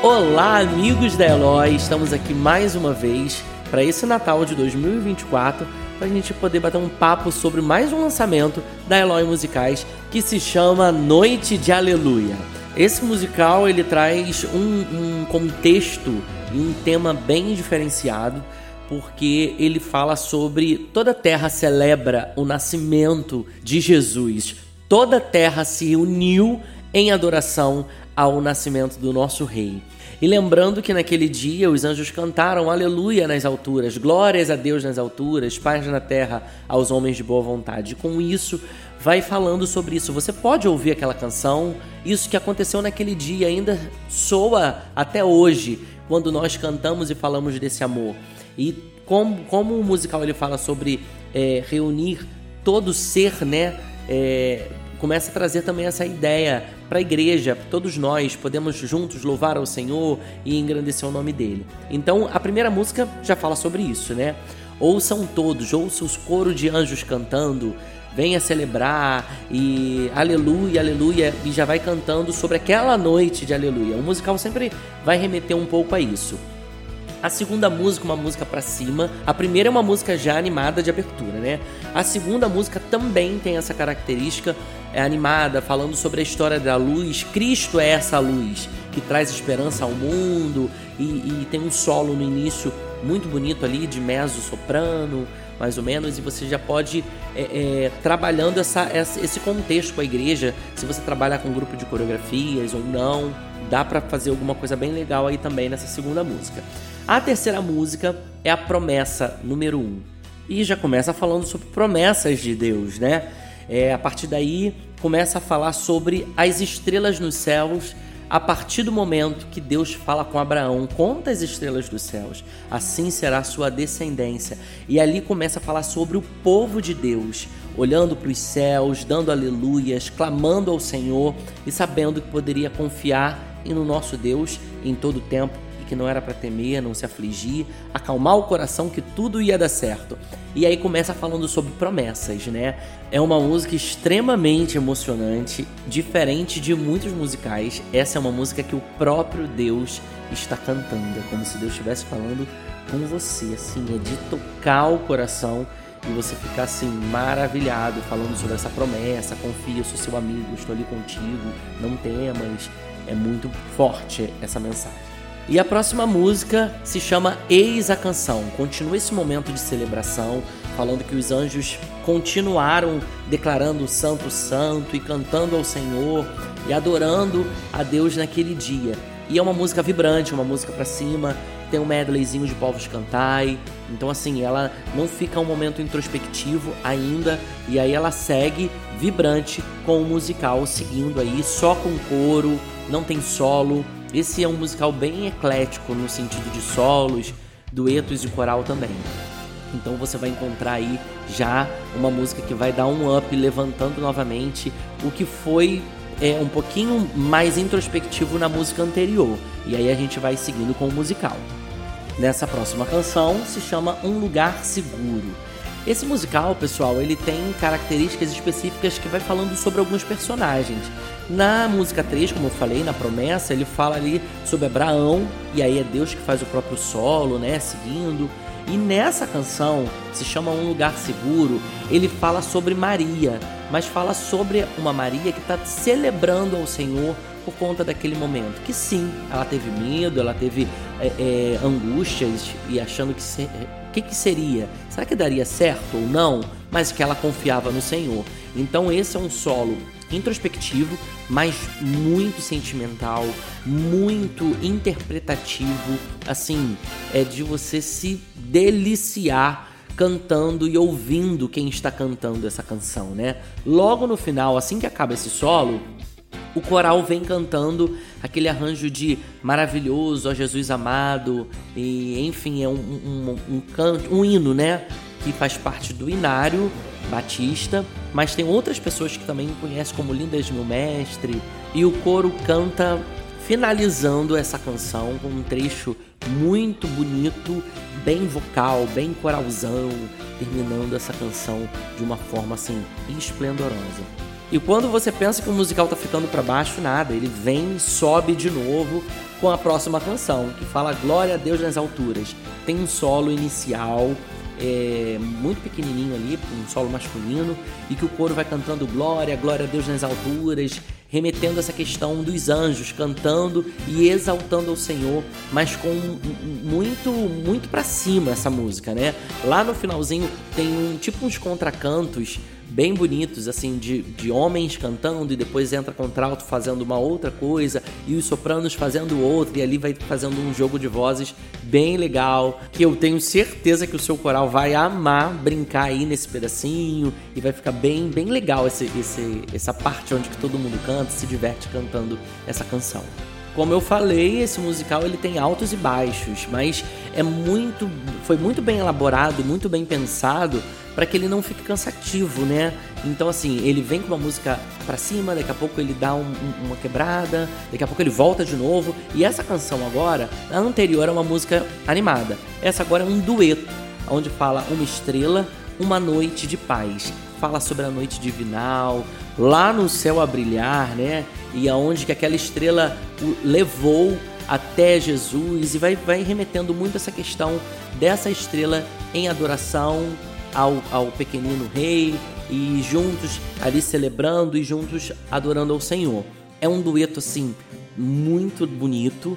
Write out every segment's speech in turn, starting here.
Olá, amigos da Eloy! Estamos aqui mais uma vez para esse Natal de 2024 para a gente poder bater um papo sobre mais um lançamento da Eloy Musicais que se chama Noite de Aleluia. Esse musical ele traz um contexto e um tema bem diferenciado, porque ele fala sobre toda a terra celebra o nascimento de Jesus. Toda a terra se uniu em adoração ao nascimento do nosso Rei. E lembrando que naquele dia os anjos cantaram aleluia nas alturas, glórias a Deus nas alturas, paz na terra aos homens de boa vontade. E com isso, vai falando sobre isso. Você pode ouvir aquela canção, isso que aconteceu naquele dia ainda soa até hoje, quando nós cantamos e falamos desse amor. E como o musical ele fala sobre reunir todo ser, né? Começa a trazer também essa ideia para a igreja, todos nós podemos juntos louvar ao Senhor e engrandecer o nome dele. Então a primeira música já fala sobre isso, né? Ouçam todos, ouçam os coros de anjos cantando, venha celebrar e aleluia, aleluia, e já vai cantando sobre aquela noite de aleluia. O musical sempre vai remeter um pouco a isso. A segunda música, uma música pra cima. A primeira é uma música já animada de abertura, né? A segunda música também tem essa característica animada, falando sobre a história da luz. Cristo é essa luz que traz esperança ao mundo e tem um solo no início muito bonito ali de mezzo soprano, mais ou menos, e você já pode trabalhando esse contexto com a igreja, se você trabalha com um grupo de coreografias ou não, dá pra fazer alguma coisa bem legal aí também nessa segunda música. A terceira música é a promessa número 1. E já começa falando sobre promessas de Deus, né? A partir daí começa a falar sobre as estrelas nos céus. A partir do momento que Deus fala com Abraão, conta as estrelas dos céus, assim será a sua descendência. E ali começa a falar sobre o povo de Deus, olhando para os céus, dando aleluias, clamando ao Senhor e sabendo que poderia confiar no nosso Deus em todo o tempo, e que não era para temer, não se afligir, acalmar o coração que tudo ia dar certo. E aí começa falando sobre promessas, né? É uma música extremamente emocionante, diferente de muitos musicais. Essa é uma música que o próprio Deus está cantando, é como se Deus estivesse falando com você, assim, é de tocar o coração e você ficar assim maravilhado, falando sobre essa promessa. Confia, eu sou seu amigo, estou ali contigo, não temas. É muito forte essa mensagem. E a próxima música se chama Eis a Canção. Continua esse momento de celebração, falando que os anjos continuaram declarando Santo, Santo e cantando ao Senhor e adorando a Deus naquele dia. E é uma música vibrante, uma música pra cima, tem um medleyzinho de povos cantai. Então assim, ela não fica um momento introspectivo ainda, e aí ela segue vibrante com o musical, seguindo aí só com coro, não tem solo. Esse é um musical bem eclético no sentido de solos, duetos e coral também. Então você vai encontrar aí já uma música que vai dar um up, levantando novamente o que foi um pouquinho mais introspectivo na música anterior. E aí a gente vai seguindo com o musical. Nessa próxima canção se chama Um Lugar Seguro. Esse musical, pessoal, ele tem características específicas que vai falando sobre alguns personagens. Na música 3, como eu falei, na promessa, ele fala ali sobre Abraão, e aí é Deus que faz o próprio solo, né, seguindo. E nessa canção, se chama Um Lugar Seguro, ele fala sobre Maria, mas fala sobre uma Maria que está celebrando ao Senhor por conta daquele momento. Que sim, ela teve medo, ela teve angústias e achando que que seria? Será que daria certo ou não? Mas que ela confiava no Senhor. Então esse é um solo introspectivo, mas muito sentimental, muito interpretativo, assim, é de você se deliciar cantando e ouvindo quem está cantando essa canção, né? Logo no final, assim que acaba esse solo, o coral vem cantando aquele arranjo de maravilhoso, ó Jesus amado, e enfim, é um hino, né? Que faz parte do Inário Batista, mas tem outras pessoas que também conhecem como Lindas Meu Mestre, e o coro canta finalizando essa canção com um trecho muito bonito, bem vocal, bem coralzão, terminando essa canção de uma forma assim esplendorosa. E quando você pensa que o musical tá ficando para baixo, nada, ele vem e sobe de novo com a próxima canção, que fala Glória a Deus nas alturas. Tem um solo inicial muito pequenininho ali, um solo masculino, e que o coro vai cantando glória a Deus nas alturas, remetendo essa questão dos anjos cantando e exaltando ao Senhor, mas com muito para cima essa música, né? Lá no finalzinho tem uns contracantos bem bonitos, assim, de homens cantando, e depois entra contralto fazendo uma outra coisa, e os sopranos fazendo outra, e ali vai fazendo um jogo de vozes bem legal, que eu tenho certeza que o seu coral vai amar brincar aí nesse pedacinho, e vai ficar bem legal essa parte onde que todo mundo canta, se diverte cantando essa canção. Como eu falei, esse musical ele tem altos e baixos, mas foi muito bem elaborado, muito bem pensado para que ele não fique cansativo, né? Então assim, ele vem com uma música para cima, daqui a pouco ele dá uma quebrada, daqui a pouco ele volta de novo. E essa canção agora, a anterior é uma música animada, essa agora é um dueto, onde fala uma estrela, uma noite de paz. Fala sobre a noite divinal, lá no céu a brilhar, né? E aonde que aquela estrela o levou até Jesus, e vai remetendo muito essa questão dessa estrela em adoração ao pequenino rei, e juntos ali celebrando e juntos adorando ao Senhor. É um dueto assim muito bonito,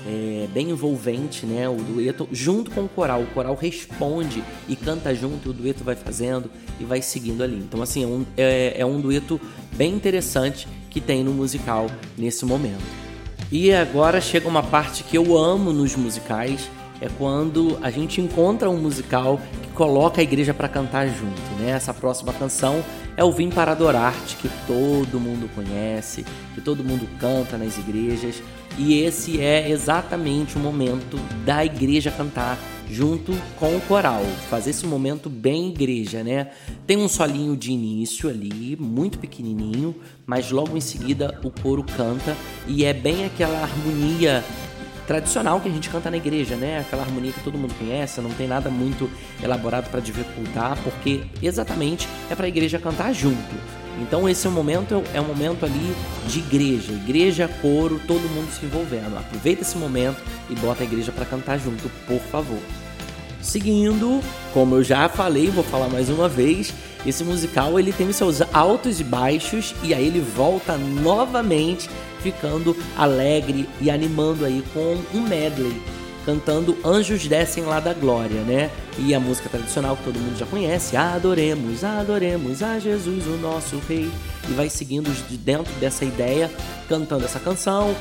bem envolvente, né? O dueto junto com o coral responde e canta junto, e o dueto vai fazendo e vai seguindo ali. Então assim, é um dueto bem interessante que tem no musical nesse momento. E agora chega uma parte que eu amo nos musicais, é quando a gente encontra um musical que coloca a igreja para cantar junto, né? Essa próxima canção é o Vim para Adorar-te, que todo mundo conhece, que todo mundo canta nas igrejas, e esse é exatamente o momento da igreja cantar junto com o coral, fazer esse momento bem igreja, né? Tem um solinho de início ali, muito pequenininho, mas logo em seguida o coro canta, e é bem aquela harmonia tradicional que a gente canta na igreja, né? Aquela harmonia que todo mundo conhece, não tem nada muito elaborado para dificultar, porque exatamente é para a igreja cantar junto. Então esse é um momento ali de igreja, coro, todo mundo se envolvendo. Aproveita esse momento e bota a igreja para cantar junto, por favor. Seguindo, como eu já falei, vou falar mais uma vez, esse musical ele tem os seus altos e baixos, e aí ele volta novamente ficando alegre e animando aí com um medley, cantando Anjos Descem Lá da Glória, né? E a música tradicional que todo mundo já conhece, adoremos a Jesus, o nosso Rei. E vai seguindo de dentro dessa ideia, cantando essa canção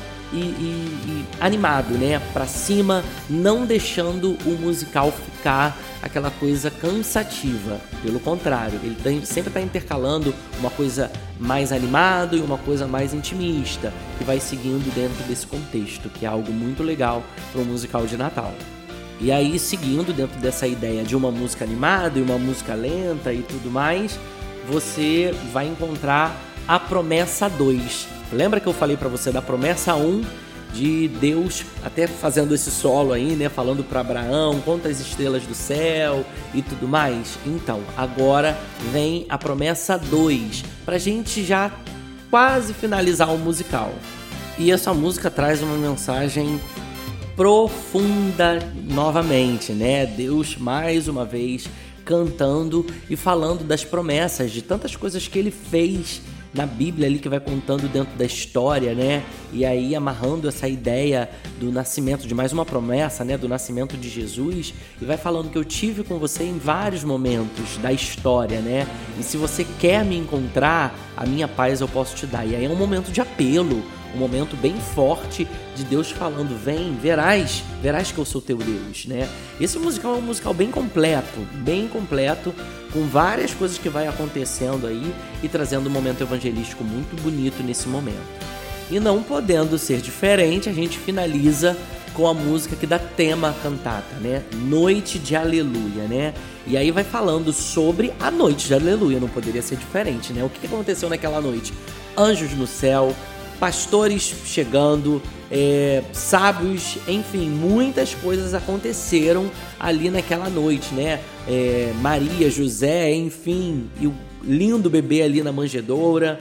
e animado, né? Pra cima, não deixando o musical ficar aquela coisa cansativa. Pelo contrário, ele sempre está intercalando uma coisa mais animada e uma coisa mais intimista, que vai seguindo dentro desse contexto, que é algo muito legal para um musical de Natal. E aí, seguindo dentro dessa ideia de uma música animada e uma música lenta e tudo mais, você vai encontrar a Promessa 2. Lembra que eu falei para você da Promessa 1, de Deus até fazendo esse solo aí, né, falando para Abraão, conta as estrelas do céu e tudo mais? Então, agora vem a Promessa 2, pra gente já quase finalizar o musical. E essa música traz uma mensagem profunda novamente, né? Deus mais uma vez cantando e falando das promessas, de tantas coisas que ele fez na Bíblia ali, que vai contando dentro da história, né? E aí amarrando essa ideia do nascimento, de mais uma promessa, né? Do nascimento de Jesus, e vai falando que eu tive com você em vários momentos da história, né? E se você quer me encontrar, a minha paz eu posso te dar. E aí é um momento de apelo, um momento bem forte de Deus falando, vem, verás que eu sou teu Deus, né? Esse musical é um musical bem completo, com várias coisas que vai acontecendo aí e trazendo um momento evangelístico muito bonito nesse momento. E não podendo ser diferente, a gente finaliza com a música que dá tema à cantata, né? Noite de Aleluia, né? E aí vai falando sobre a noite de Aleluia, não poderia ser diferente, né? O que aconteceu naquela noite? Anjos no céu, pastores chegando, sábios, enfim, muitas coisas aconteceram ali naquela noite, né? Maria, José, enfim, e o lindo bebê ali na manjedoura,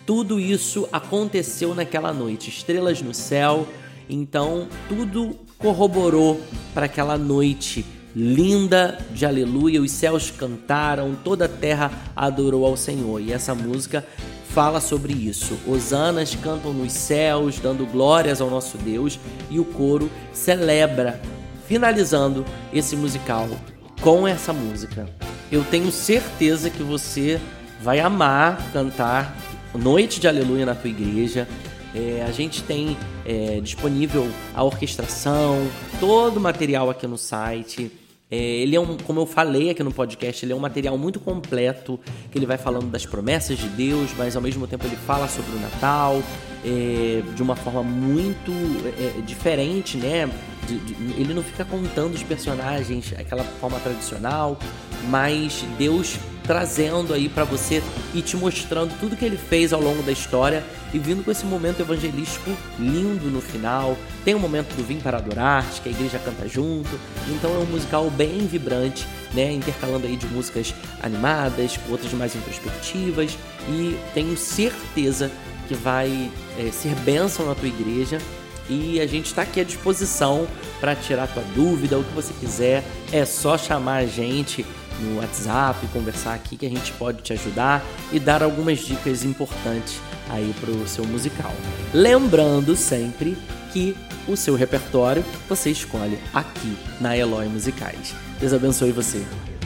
tudo isso aconteceu naquela noite, estrelas no céu, então tudo corroborou para aquela noite linda de aleluia. Os céus cantaram, toda a terra adorou ao Senhor, e essa música fala sobre isso. Hosanas cantam nos céus, dando glórias ao nosso Deus, e o coro celebra, finalizando esse musical com essa música. Eu tenho certeza que você vai amar cantar Noite de Aleluia na tua igreja. A gente tem disponível a orquestração, todo o material aqui no site. Ele é como eu falei aqui no podcast, ele é um material muito completo, que ele vai falando das promessas de Deus, mas ao mesmo tempo ele fala sobre o Natal, de uma forma muito diferente, né? Ele não fica contando os personagens aquela forma tradicional, mas Deus trazendo aí para você e te mostrando tudo que ele fez ao longo da história e vindo com esse momento evangelístico lindo no final. Tem um momento do Vim para Adorar-te, que a igreja canta junto, então é um musical bem vibrante, né? Intercalando aí de músicas animadas, com outras mais introspectivas, e tenho certeza que vai ser bênção na tua igreja. E a gente está aqui à disposição para tirar a tua dúvida, o que você quiser. É só chamar a gente no WhatsApp, conversar aqui que a gente pode te ajudar e dar algumas dicas importantes aí para o seu musical. Lembrando sempre que o seu repertório você escolhe aqui na Eloy Musicais. Deus abençoe você.